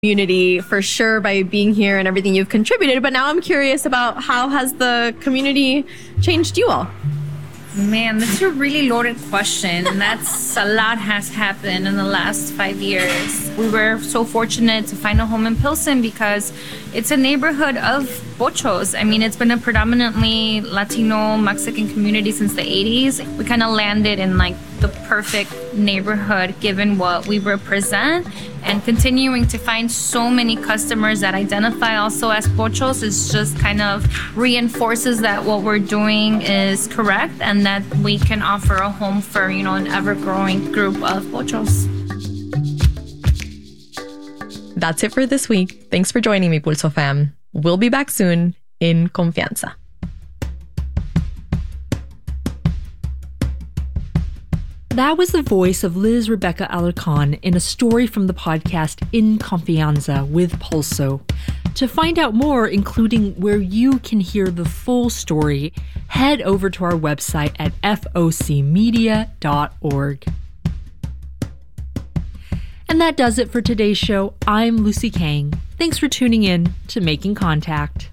community for sure by being here and everything you've contributed. But now I'm curious about how has the community changed you all? Man, that's a really loaded question. And that's a lot has happened in the last 5 years. We were so fortunate to find a home in Pilsen because it's a neighborhood of pochos. I mean, it's been a predominantly Latino, Mexican community since the 80s. We kind of landed in like the perfect neighborhood given what we represent, and continuing to find so many customers that identify also as pochos is just kind of reinforces that what we're doing is correct and that we can offer a home for, an ever-growing group of pochos. That's it for this week. Thanks for joining me, Pulso fam. We'll be back soon in Confianza. That was the voice of Liz Rebecca Alarcon in a story from the podcast In Confianza with Pulso. To find out more, including where you can hear the full story, head over to our website at focmedia.org. And that does it for today's show. I'm Lucy Kang. Thanks for tuning in to Making Contact.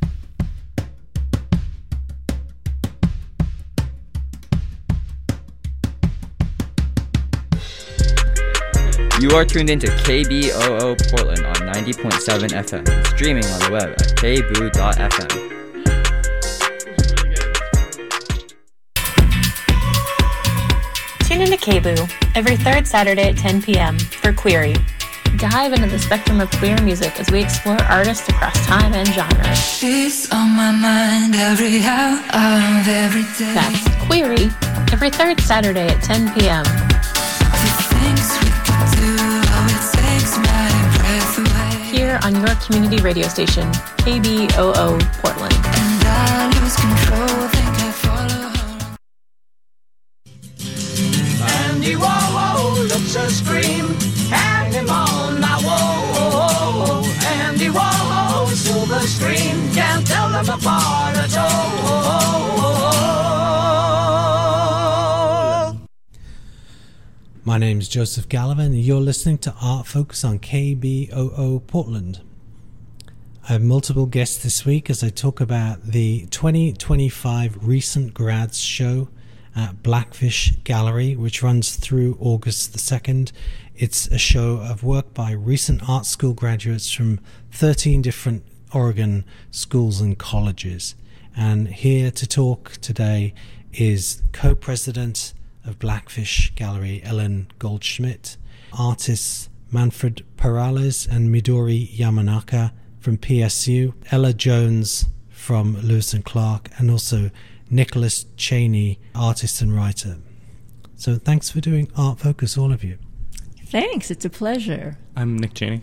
You are tuned into KBOO Portland on 90.7 FM, streaming on the web at kboo.fm. Tune into KBOO every third Saturday at 10 p.m. for Query. Dive into the spectrum of queer music as we explore artists across time and genre. She's on my mind every hour of every day. That's Query every third Saturday at 10 p.m. Here on your community radio station, KBOO Portland. And I lose control, think I follow home. Andy Warhol looks a scream, hang him on my wall. Andy Warhol, silver screen, can't tell them apart at all. My name is Joseph Gallivan, and you're listening to Art Focus on KBOO Portland. I have multiple guests this week as I talk about the 2025 Recent Grads show at Blackfish Gallery, which runs through August the 2nd. It's a show of work by recent art school graduates from 13 different Oregon schools and colleges. And here to talk today is co-president of Blackfish Gallery, Ellen Goldschmidt, artists Manfred Perales and Midori Yamanaka from PSU, Ella Jones from Lewis and Clark, and also Nicholas Cheney, artist and writer. So thanks for doing Art Focus, all of you. Thanks, it's a pleasure. I'm Nick Cheney.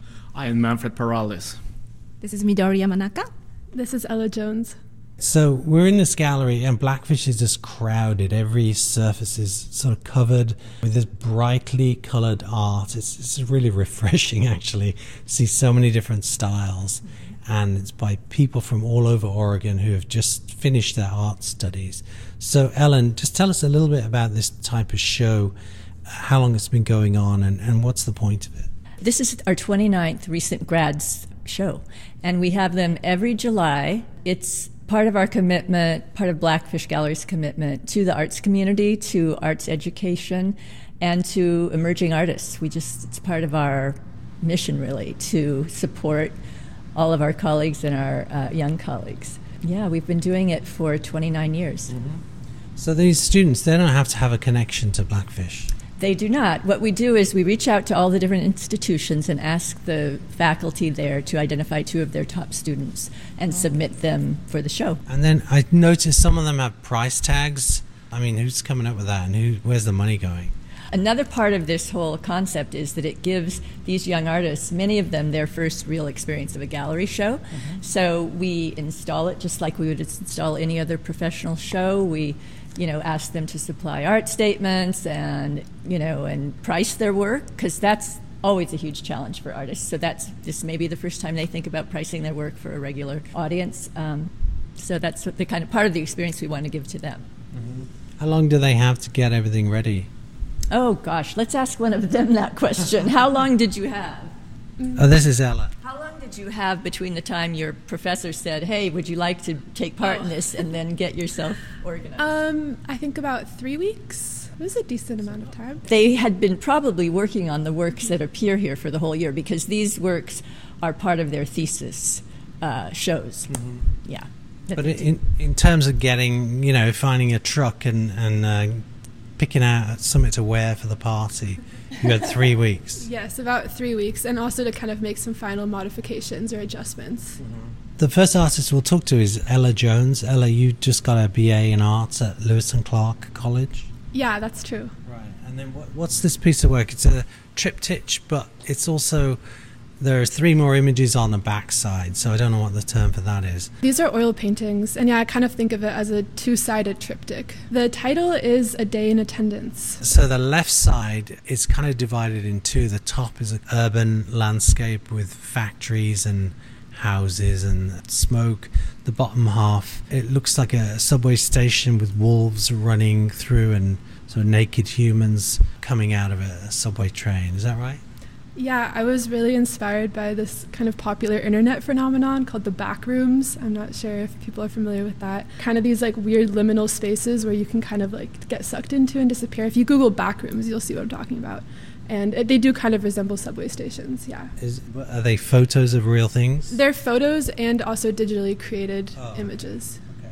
I am Manfred Perales. This is Midori Yamanaka. This is Ella Jones. So we're in this gallery and Blackfish is just crowded. Every surface is sort of covered with this brightly colored art. It's really refreshing actually to see so many different styles. And it's by people from all over Oregon who have just finished their art studies. So Ellen, just tell us a little bit about this type of show, how long it's been going on and what's the point of it? This is our 29th Recent Grads show. And we have them every July. It's part of our commitment, part of Blackfish Gallery's commitment to the arts community, to arts education, and to emerging artists. It's part of our mission, really, to support all of our colleagues and our young colleagues. Yeah, we've been doing it for 29 years. Mm-hmm. So these students, they don't have to have a connection to Blackfish. They do not. What we do is we reach out to all the different institutions and ask the faculty there to identify 2 of their top students and submit them for the show. And then I noticed some of them have price tags. I mean, who's coming up with that and where's the money going? Another part of this whole concept is that it gives these young artists, many of them, their first real experience of a gallery show. Mm-hmm. So we install it just like we would install any other professional show. We ask them to supply art statements and price their work, because that's always a huge challenge for artists. So this may be the first time they think about pricing their work for a regular audience. So that's the kind of part of the experience we want to give to them. Mm-hmm. How long do they have to get everything ready? Oh, gosh, let's ask one of them that question. How long did you have? Oh, this is Ella. How long did you have between the time your professor said, hey, would you like to take part in this, and then get yourself organized? I think about 3 weeks. It was a decent amount of time. They had been probably working on the works that appear here for the whole year, because these works are part of their thesis shows. Mm-hmm. Yeah. But in terms of getting, finding a truck and picking out something to wear for the party, you had 3 weeks. Yes, about 3 weeks, and also to kind of make some final modifications or adjustments. The first artist we'll talk to is Ella Jones. Ella, you just got a BA in arts at Lewis and Clark College. Yeah, that's true. Right. And then what's this piece of work? It's a triptych, but it's also... There are 3 more images on the back side, so I don't know what the term for that is. These are oil paintings, and I kind of think of it as a 2-sided triptych. The title is A Day in Attendance. So the left side is kind of divided in two. The top is an urban landscape with factories and houses and smoke. The bottom half, it looks like a subway station with wolves running through and sort of naked humans coming out of a subway train. Is that right? Yeah, I was really inspired by this kind of popular internet phenomenon called the backrooms. I'm not sure if people are familiar with that. Kind of these like weird liminal spaces where you can kind of like get sucked into and disappear. If you Google backrooms, you'll see what I'm talking about. And they do kind of resemble subway stations, yeah. Are they photos of real things? They're photos and also digitally created images. Okay.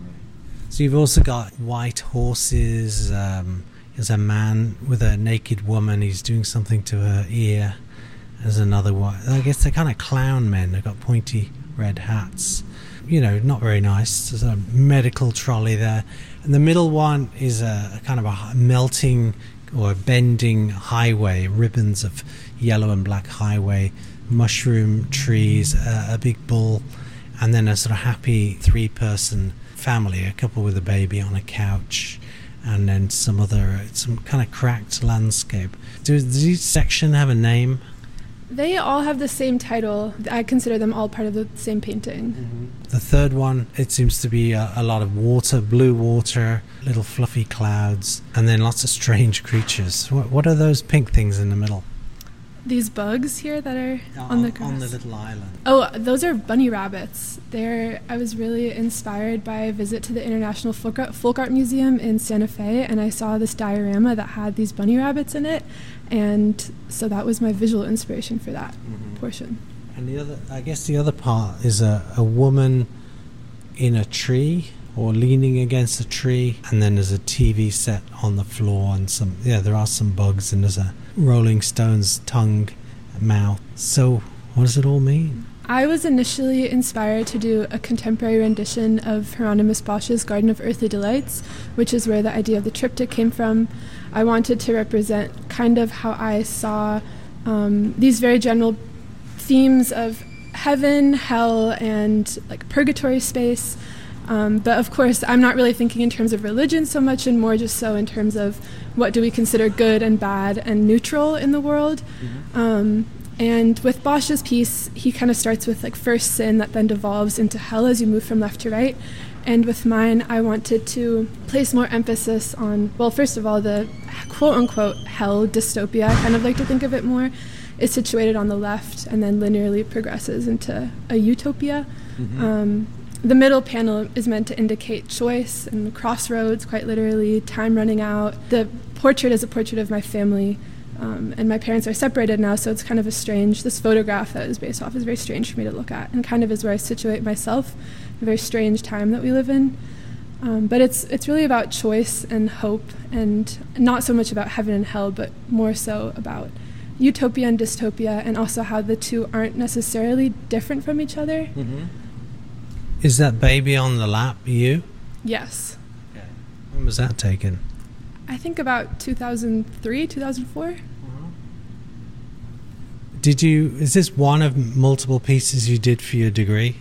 So you've also got white horses. There's a man with a naked woman. He's doing something to her ear. There's another one. I guess they're kind of clown men. They've got pointy red hats. Not very nice. There's a medical trolley there. And the middle one is a kind of a melting or bending highway, ribbons of yellow and black highway, mushroom trees, a big bull, and then a sort of happy 3-person family, a couple with a baby on a couch. And then some kind of cracked landscape. Does each section have a name? They all have the same title. I consider them all part of the same painting. Mm-hmm. The third one, it seems to be a lot of water, blue water, little fluffy clouds, and then lots of strange creatures. What are those pink things in the middle? These bugs here that are on the grass. On the little island. Oh, those are bunny rabbits. I was really inspired by a visit to the International Folk Art Museum in Santa Fe, and I saw this diorama that had these bunny rabbits in it, and so that was my visual inspiration for that portion. And the other part is a woman in a tree or leaning against a tree, and then there's a TV set on the floor, and there are some bugs, and there's a Rolling Stones tongue, mouth. So what does it all mean? I was initially inspired to do a contemporary rendition of Hieronymus Bosch's Garden of Earthly Delights, which is where the idea of the triptych came from. I wanted to represent kind of how I saw these very general themes of heaven, hell, and like purgatory space. But of course, I'm not really thinking in terms of religion so much, and more just so in terms of what do we consider good and bad and neutral in the world. And with Bosch's piece, he kind of starts with like first sin that then devolves into hell as you move from left to right. And with mine, I wanted to place more emphasis on, well, first of all, the quote-unquote hell dystopia. I kind of like to think of it more. Is situated on the left and then linearly progresses into a utopia. The middle panel is meant to indicate choice and crossroads, quite literally, time running out. The portrait is a portrait of my family, and my parents are separated now, so it's kind of this photograph that is based off is very strange for me to look at, and kind of is where I situate myself, a very strange time that we live in. But it's really about choice and hope, and not so much about heaven and hell, but more so about utopia and dystopia, and also how the two aren't necessarily different from each other. Is that baby on the lap you? Yes. Okay. When was that taken? I think about 2003, 2004. Is this one of multiple pieces you did for your degree?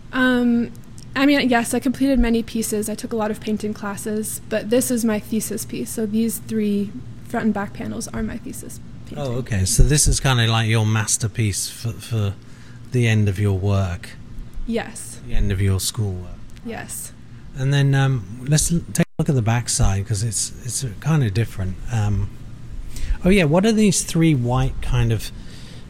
Yes, I completed many pieces. I took a lot of painting classes, but this is my thesis piece. So these 3 front and back panels are my thesis painting. Oh, okay. So this is kind of like your masterpiece for the end of your work. Yes. The end of your schoolwork. Yes. And then let's take a look at the back side, because it's kind of different. What are these 3 white kind of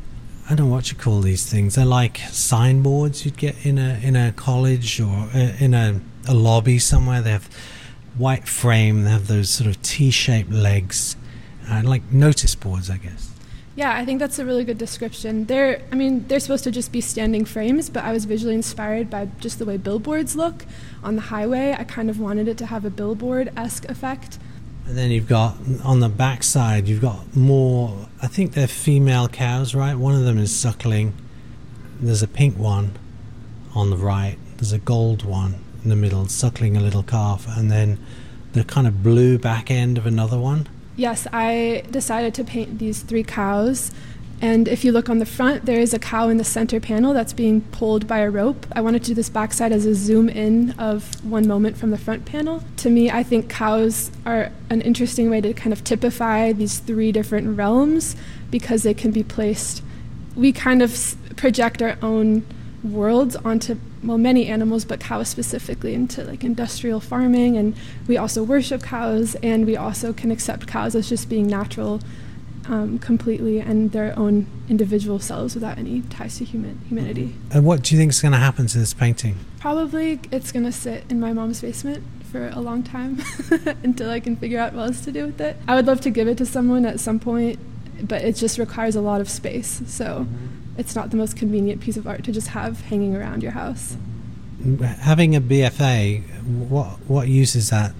I don't know what you call these things. They're like signboards you'd get in a college or in a lobby somewhere. They have white frame. They have those sort of T-shaped legs, like notice boards, I guess. Yeah, I think that's a really good description. They're supposed to just be standing frames, but I was visually inspired by just the way billboards look on the highway. I kind of wanted it to have a billboard-esque effect. And then you've got, on the back side, you've got more, I think they're female cows, right? One of them is suckling. There's a pink one on the right. There's a gold one in the middle, suckling a little calf. And then the kind of blue back end of another one. Yes, I decided to paint these 3 cows. And if you look on the front, there is a cow in the center panel that's being pulled by a rope. I wanted to do this backside as a zoom in of one moment from the front panel. To me, I think cows are an interesting way to kind of typify these 3 different realms because they can be placed. We kind of project our own worlds onto, well, many animals, but cows specifically, into like industrial farming. And we also worship cows, and we also can accept cows as just being natural completely and their own individual selves without any ties to humanity. And what do you think is going to happen to this painting? Probably it's going to sit in my mom's basement for a long time until I can figure out what else to do with it. I would love to give it to someone at some point, but it just requires a lot of space. So it's not the most convenient piece of art to just have hanging around your house. Having a BFA, what use is that?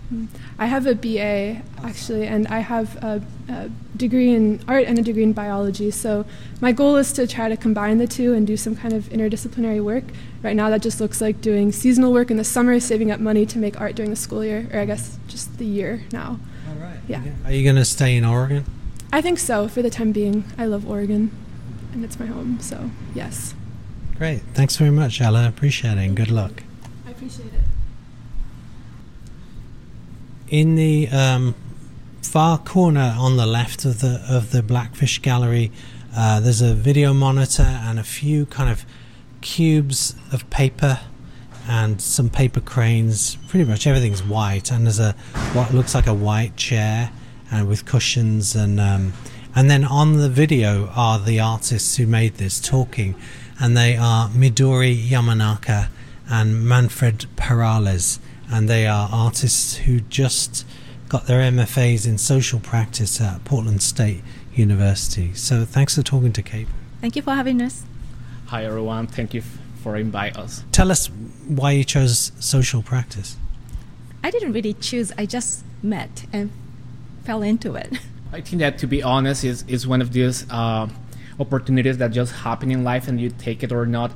I have a BA, actually, and I have a degree in art and a degree in biology. So my goal is to try to combine the two and do some kind of interdisciplinary work. Right now, that just looks like doing seasonal work in the summer, saving up money to make art during the school year, or I guess just the year now. All right. Yeah. Are you going to stay in Oregon? I think so, for the time being. I love Oregon, and it's my home, so yes. Great. Thanks very much, Ella. Appreciate it, and good luck. I appreciate it. In the far corner on the left of the Blackfish Gallery, there's a video monitor and a few kind of cubes of paper and some paper cranes. Pretty much everything's white, and there's what looks like a white chair and with cushions, and then on the video are the artists who made this talking, and they are Midori Yamanaka and Manfred Perales. And they are artists who just got their MFAs in social practice at Portland State University. So thanks for talking to KBOO. Thank you for having us. Hi everyone, thank you for inviting us. Tell us why you chose social practice. I didn't really choose, I just met and fell into it. I think that, to be honest, is one of these opportunities that just happen in life and you take it or not.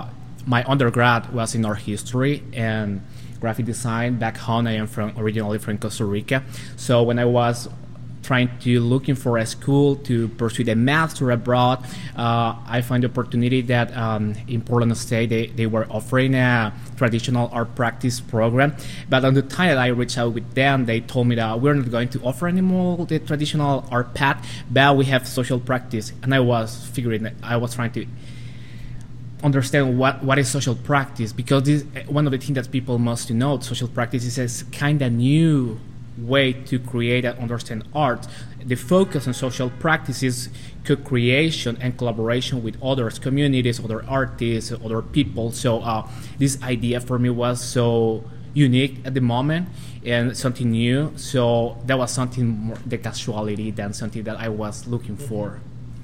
My undergrad was in art history and graphic design. Back home, I am originally from Costa Rica. So when I was looking for a school to pursue the master abroad, I found the opportunity that in Portland State they were offering a traditional art practice program. But on the time that I reached out with them, they told me that we're not going to offer anymore the traditional art path, but we have social practice. And I was trying to understand what is social practice, because this one of the things that people must know. Social practice is a kind of new way to create and understand art. The focus on social practice is co-creation and collaboration with others, communities, other artists, other people. So this idea for me was so unique at the moment and something new. So that was something more the casuality than something that I was looking for.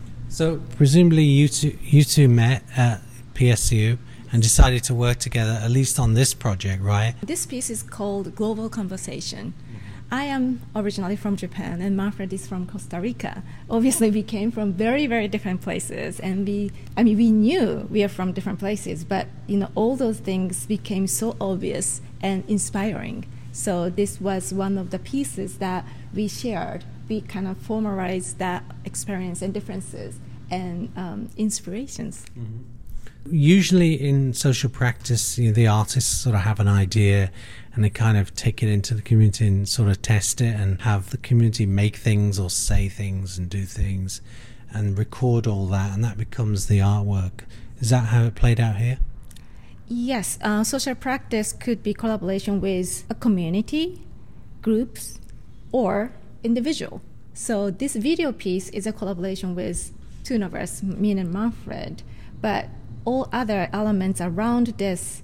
So presumably you two met at PSU and decided to work together, at least on this project, right? This piece is called Global Conversation. I am originally from Japan and Manfred is from Costa Rica. Obviously, we came from very, very different places, and we knew we are from different places, but all those things became so obvious and inspiring. So this was one of the pieces that we shared. We kind of formalized that experience and differences and inspirations. Mm-hmm. Usually in social practice, the artists sort of have an idea and they kind of take it into the community and sort of test it and have the community make things or say things and do things and record all that, and that becomes the artwork. Is that how it played out here? Yes, social practice could be collaboration with a community, groups, or individual. So this video piece is a collaboration with two of us, me and Manfred, but all other elements around this,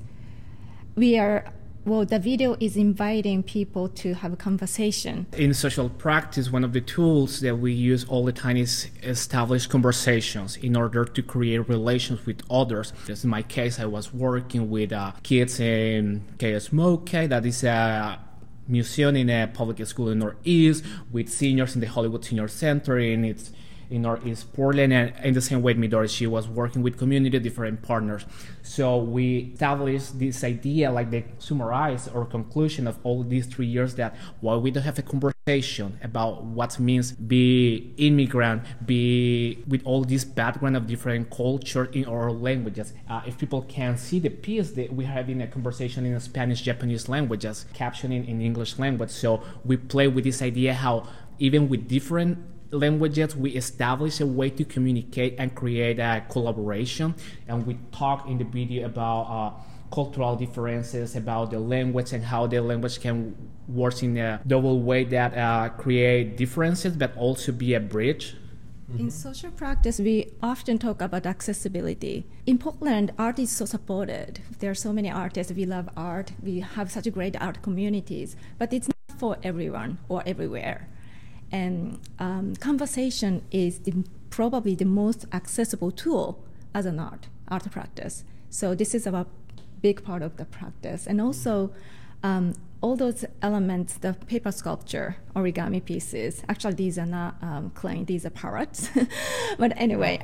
the video is inviting people to have a conversation. In social practice, one of the tools that we use all the time is establish conversations in order to create relations with others. Just in my case, I was working with kids in KSMOK, that is a museum in a public school in Northeast, with seniors in the Hollywood Senior Center in Northeast Portland, and in the same way Midori, she was working with community, different partners. So we established this idea, like the summarize or conclusion of all these 3 years, that while we don't have a conversation about what means be immigrant, be with all this background of different culture in our languages, if people can see the piece that we're having a conversation in Spanish, Japanese languages, captioning in English language. So we play with this idea how even with different languages, we establish a way to communicate and create a collaboration. And we talk in the video about cultural differences, about the language and how the language can work in a double way that create differences, but also be a bridge. In social practice, we often talk about accessibility. In Portland, art is so supported. There are so many artists. We love art. We have such great art communities, but it's not for everyone or everywhere. And conversation is probably the most accessible tool as an art practice. So this is a big part of the practice. And also, all those elements, the paper sculpture, origami pieces, actually these are not clay, these are parrots. But anyway,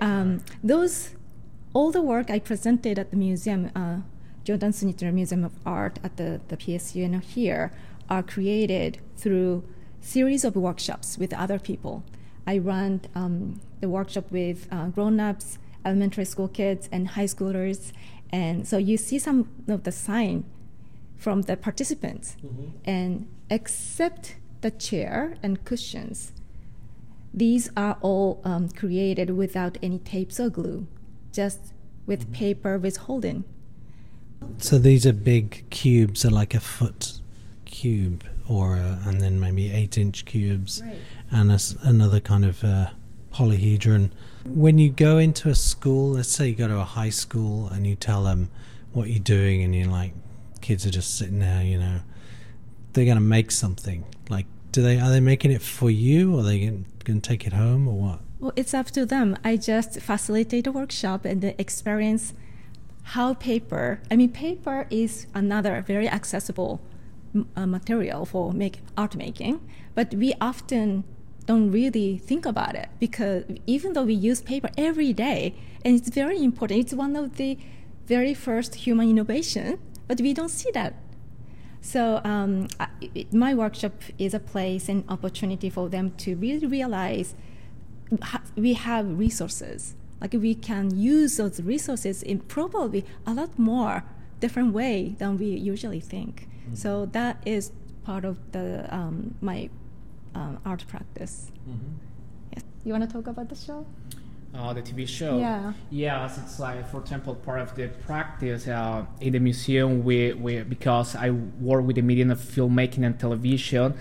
all the work I presented at the museum, Jordan Snitzer Museum of Art at the PSU and here, are created through series of workshops with other people. I run the workshop with grown-ups, elementary school kids, and high schoolers. And so you see some of the sign from the participants. And except the chair and cushions, these are all created without any tapes or glue, just with paper with holding. So these are big cubes, are like a foot cube, and then maybe 8-inch cubes, right, and another kind of polyhedron. When you go into a school, let's say you go to a high school and you tell them what you're doing, and you're like, kids are just sitting there, they're going to make something. Like, are they making it for you, or are they going to take it home, or what? Well, it's up to them. I just facilitate a workshop and the experience how paper is another very accessible material for art making, but we often don't really think about it, because even though we use paper every day, and it's very important, it's one of the very first human innovation, but we don't see that. So my workshop is a place and opportunity for them to really realize we have resources. Like, we can use those resources in probably a lot more different way than we usually think. So that is part of the my art practice. Yes. You want to talk about the show? The TV show. Yeah. Yes, it's like, for example, part of the practice in the museum. We because I work with the medium of filmmaking and television.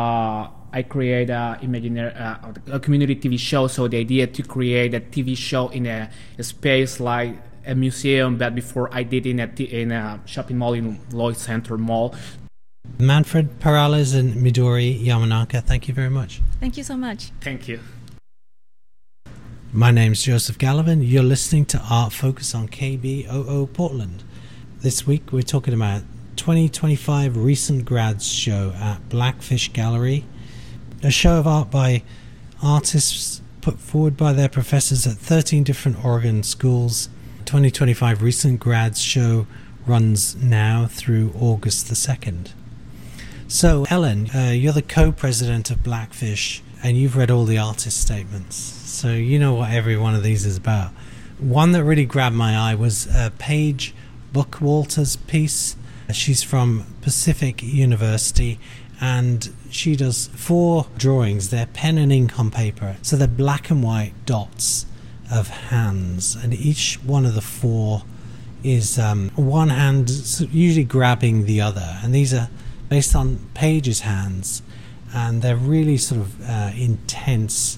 I create a community TV show. So the idea to create a TV show in a space like a museum, but before I did in a shopping mall in Lloyd Center Mall. Manfred Perales and Midori Yamanaka, thank you very much. Thank you so much. Thank you. My name's Joseph Gallivan. You're listening to Art Focus on KBOO Portland. This week we're talking about 2025 Recent Grads Show at Blackfish Gallery, a show of art by artists put forward by their professors at 13 different Oregon schools. 2025 Recent Grads Show runs now through August the 2nd. So, Ellen, you're the co-president of Blackfish, and you've read all the artist statements, so you know what every one of these is about. One that really grabbed my eye was Paige Bookwalter's piece. She's from Pacific University, and she does 4 drawings. They're pen and ink on paper, so they're black and white dots of hands, and each one of the 4 is one hand usually grabbing the other, and these are based on Paige's hands, and they're really sort of intense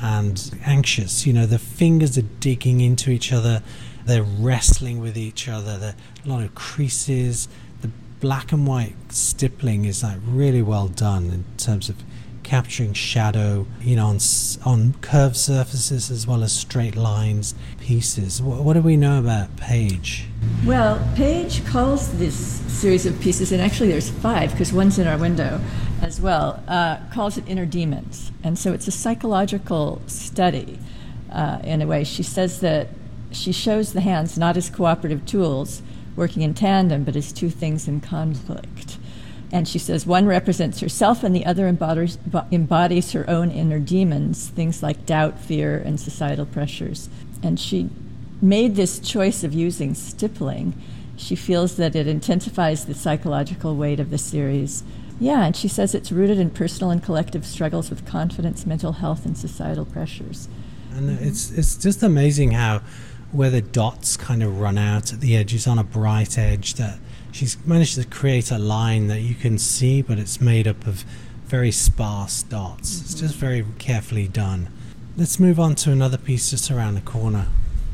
and anxious. You know, the fingers are digging into each other, they're wrestling with each other, there are a lot of creases. The black and white stippling is like really well done in terms of capturing shadow, you know, on curved surfaces as well as straight lines, pieces. What do we know about Paige? Well, Paige calls this series of pieces, and actually there's 5 because one's in our window as well, calls it Inner Demons. And so it's a psychological study in a way. She says that she shows the hands not as cooperative tools working in tandem, but as two things in conflict. And she says one represents herself and the other embodies her own inner demons, things like doubt, fear, and societal pressures. And she made this choice of using stippling. She feels that it intensifies the psychological weight of the series. Yeah, and she says it's rooted in personal and collective struggles with confidence, mental health, and societal pressures. And it's just amazing how where the dots kind of run out at the edges on a bright edge, that she's managed to create a line that you can see, but it's made up of very sparse dots. It's just very carefully done. Let's move on to another piece just around the corner.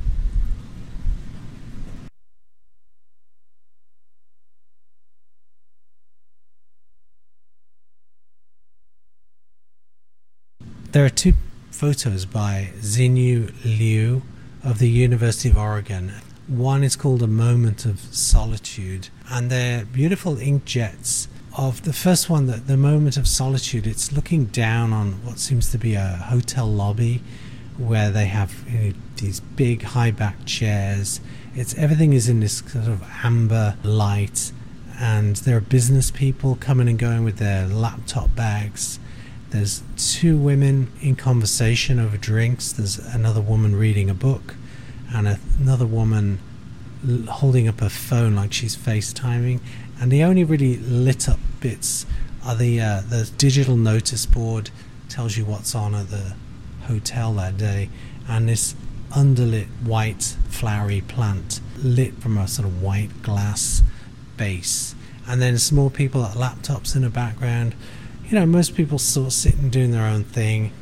There are 2 photos by Xinyu Liu of the University of Oregon. One is called A Moment of Solitude, and they're beautiful inkjets of the first one, the Moment of Solitude. It's looking down on what seems to be a hotel lobby where they have these big high-backed chairs. Everything is in this sort of amber light, and there are business people coming and going with their laptop bags. There's 2 women in conversation over drinks. There's another woman reading a book and another woman holding up her phone like she's FaceTiming. And the only really lit up bits are the digital notice board tells you what's on at the hotel that day, and this underlit white flowery plant lit from a sort of white glass base. And then some more people at laptops in the background. You know, most people sort of sitting doing their own thing.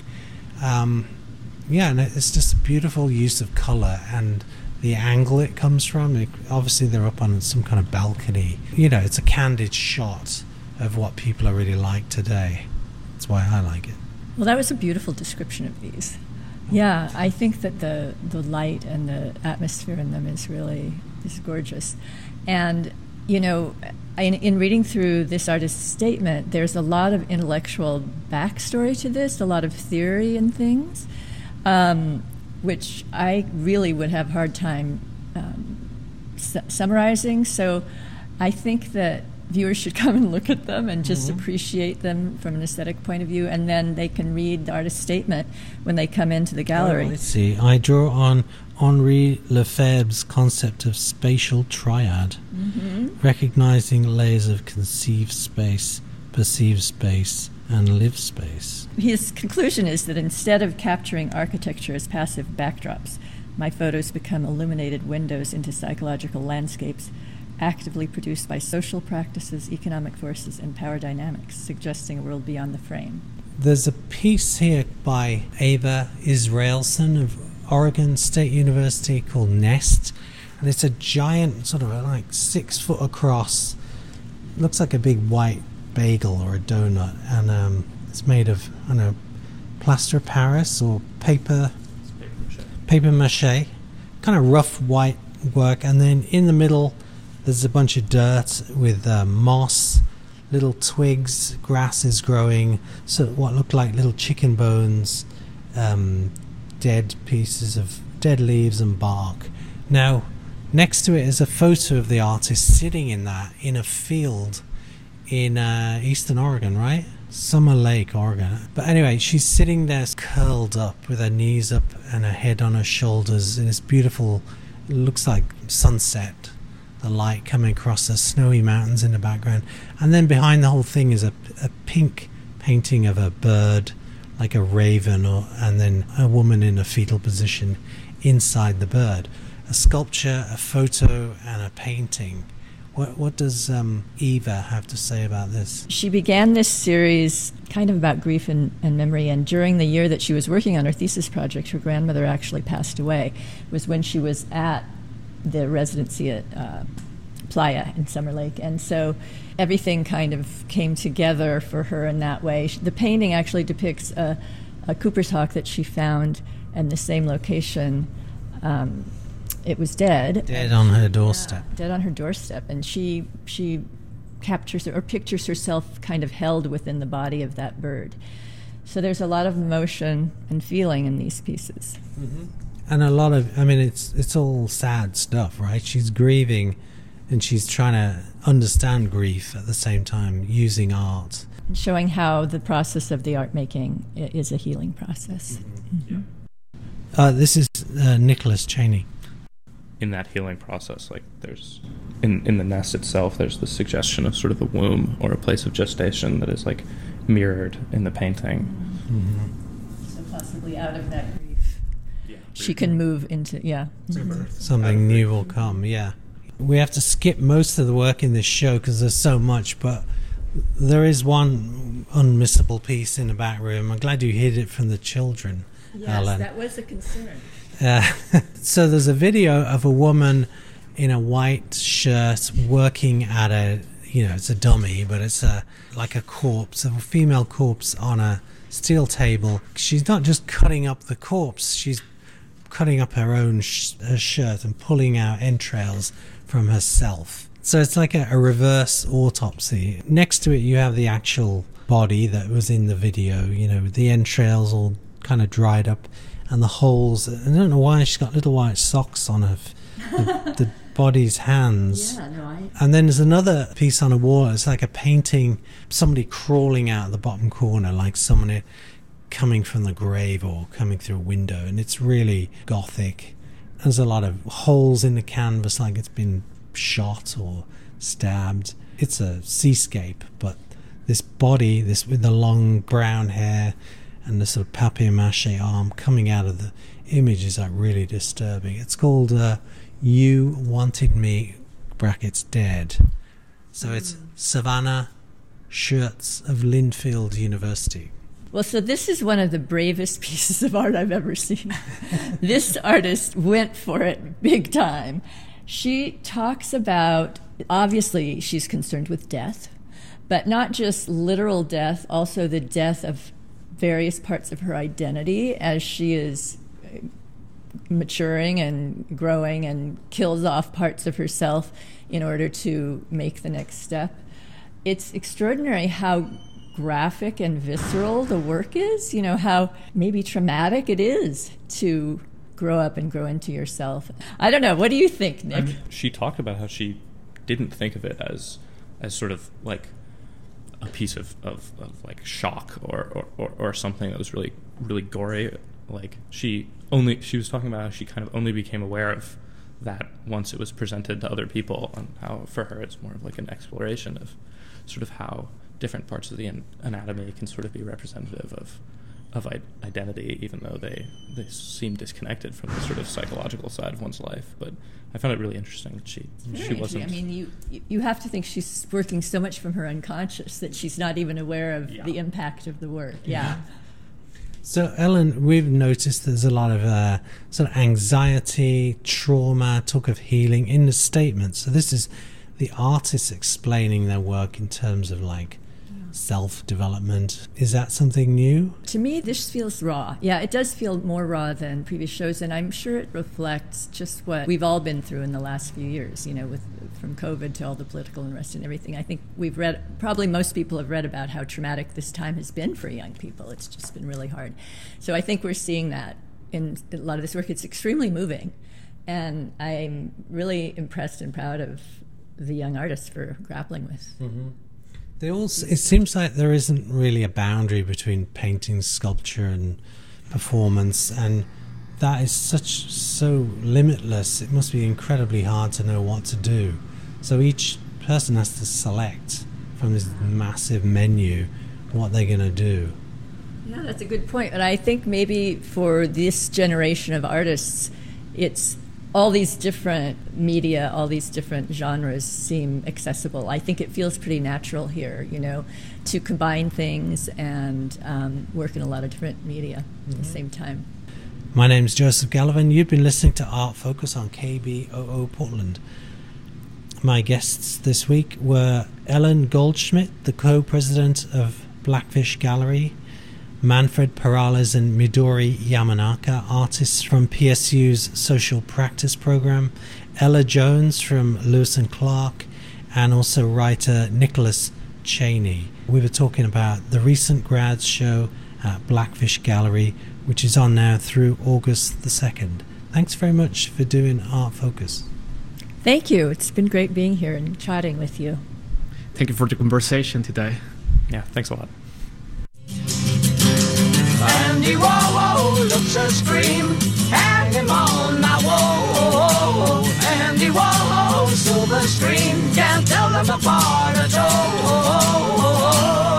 And it's just a beautiful use of colour and the angle it comes from. Obviously, they're up on some kind of balcony. You know, it's a candid shot of what people are really like today. That's why I like it. Well, that was a beautiful description of these. Yeah, I think that the light and the atmosphere in them is gorgeous. And, you know, in reading through this artist's statement, there's a lot of intellectual backstory to this, a lot of theory and things, which I really would have a hard time summarizing. So I think that viewers should come and look at them and just appreciate them from an aesthetic point of view, and then they can read the artist's statement when they come into the gallery. Let's see. I draw on Henri Lefebvre's concept of spatial triad, recognizing layers of conceived space, perceived space, and lived space. His conclusion is that instead of capturing architecture as passive backdrops, my photos become illuminated windows into psychological landscapes actively produced by social practices, economic forces, and power dynamics, suggesting a world beyond the frame. There's a piece here by Ava Israelson of Oregon State University called Nest, and it's a giant, sort of like 6 foot across, looks like a big white bagel or a donut, and it's made of, I don't know, plaster of Paris or paper mache, kind of rough white work, and then in the middle there's a bunch of dirt with moss, little twigs, grass is growing, so what look like little chicken bones, dead pieces of dead leaves and bark. Now, next to it is a photo of the artist sitting in a field in eastern Oregon, right? Summer Lake, Oregon. But anyway, she's sitting there curled up with her knees up and her head on her shoulders in this beautiful, looks like sunset, the light coming across the snowy mountains in the background. And then behind the whole thing is a pink painting of a bird, like a raven, and then a woman in a fetal position inside the bird. A sculpture, a photo, and a painting What does Eva have to say about this? She began this series kind of about grief and memory, and during the year that she was working on her thesis project, her grandmother actually passed away. It was when she was at the residency at Playa in Summer Lake, and so everything kind of came together for her in that way. The painting actually depicts a Cooper's hawk that she found in the same location. It was dead. Dead on her doorstep. Yeah, dead on her doorstep. And she captures or pictures herself kind of held within the body of that bird. So there's a lot of emotion and feeling in these pieces. Mm-hmm. And a lot of, I mean, it's all sad stuff, right? She's grieving and she's trying to understand grief at the same time using art. And showing how the process of the art making is a healing process. Mm-hmm. Mm-hmm. This is Nicholas Cheney. In that healing process, like there's in the nest itself, there's the suggestion of sort of the womb or a place of gestation that is like mirrored in the painting. Mm-hmm. So possibly out of that grief, she can move into something new will come. Yeah, we have to skip most of the work in this show because there's so much, but there is one unmissable piece in the back room. I'm glad you hid it from the children. Yes, Ellen. that was a concern. So there's a video of a woman in a white shirt working at it's a dummy, but it's like a corpse, a female corpse on a steel table. She's not just cutting up the corpse, she's cutting up her own her shirt and pulling out entrails from herself. So it's like a reverse autopsy. Next to it you have the actual body that was in the video, the entrails all kind of dried up. And the holes, I don't know why she's got little white socks on her, the body's hands. Yeah, no, And then there's another piece on a wall, it's like a painting, somebody crawling out the bottom corner, like someone coming from the grave or coming through a window, and it's really gothic. There's a lot of holes in the canvas, like it's been shot or stabbed. It's a seascape, but this body, this with the long brown hair, and the sort of papier-mâché arm coming out of the image is like really disturbing. It's called You Wanted Me, brackets dead. So it's Savannah Schurz of Linfield University. Well, so this is one of the bravest pieces of art I've ever seen. This artist went for it big time. She talks about, obviously she's concerned with death, but not just literal death, also the death of various parts of her identity as she is maturing and growing and kills off parts of herself in order to make the next step. It's extraordinary how graphic and visceral the work is, how maybe traumatic it is to grow up and grow into yourself. I don't know. What do you think, Nick? She talked about how she didn't think of it as sort of like a piece of like shock or something that was really, really gory. Like she was talking about how she kind of only became aware of that once it was presented to other people, and how for her it's more of like an exploration of sort of how different parts of the anatomy can sort of be representative of identity, even though they seem disconnected from the sort of psychological side of one's life. But I found it really interesting that she wasn't. I mean, you have to think she's working so much from her unconscious that she's not even aware of the impact of the work. Yeah. So, Ellen, we've noticed there's a lot of sort of anxiety, trauma, talk of healing in the statement. So this is the artists explaining their work in terms of like self-development. Is that something new? To me, this feels raw. Yeah, it does feel more raw than previous shows, and I'm sure it reflects just what we've all been through in the last few years, from COVID to all the political unrest and everything. I think probably most people have read about how traumatic this time has been for young people. It's just been really hard. So I think we're seeing that in a lot of this work. It's extremely moving, and I'm really impressed and proud of the young artists for grappling with. Mm-hmm. It seems like there isn't really a boundary between painting, sculpture, and performance, and that is so limitless. It must be incredibly hard to know what to do. So each person has to select from this massive menu what they're going to do. Yeah, that's a good point. And I think maybe for this generation of artists, it's all these different media, all these different genres seem accessible. I think it feels pretty natural here, to combine things and work in a lot of different media at the same time. My name's Joseph Gallivan. You've been listening to Art Focus on KBOO Portland. My guests this week were Ellen Goldschmidt, the co-president of Blackfish Gallery, Manfred Perales and Midori Yamanaka, artists from PSU's Social Practice Program, Ella Jones from Lewis and Clark, and also writer Nicholas Cheney. We were talking about the recent grads show at Blackfish Gallery, which is on now through August the 2nd. Thanks very much for doing Art Focus. Thank you. It's been great being here and chatting with you. Thank you for the conversation today. Yeah, thanks a lot. Andy Warhol looks a scream, hang him on my wall. Andy Warhol, silver screen, can't tell them apart at all.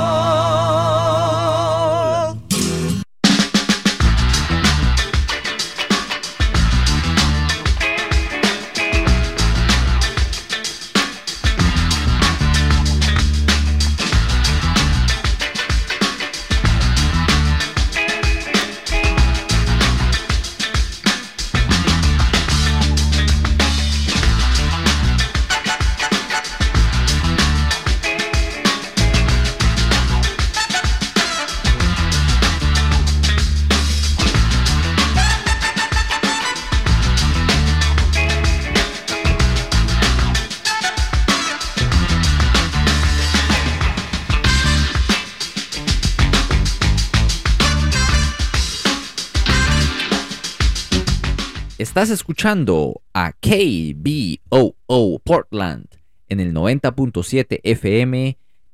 Estás escuchando a KBOO Portland en el 90.7 FM,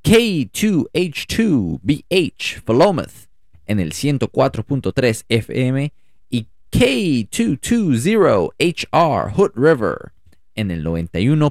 K2H2BH Philomath en el 104.3 FM y K220HR Hood River en el 91.9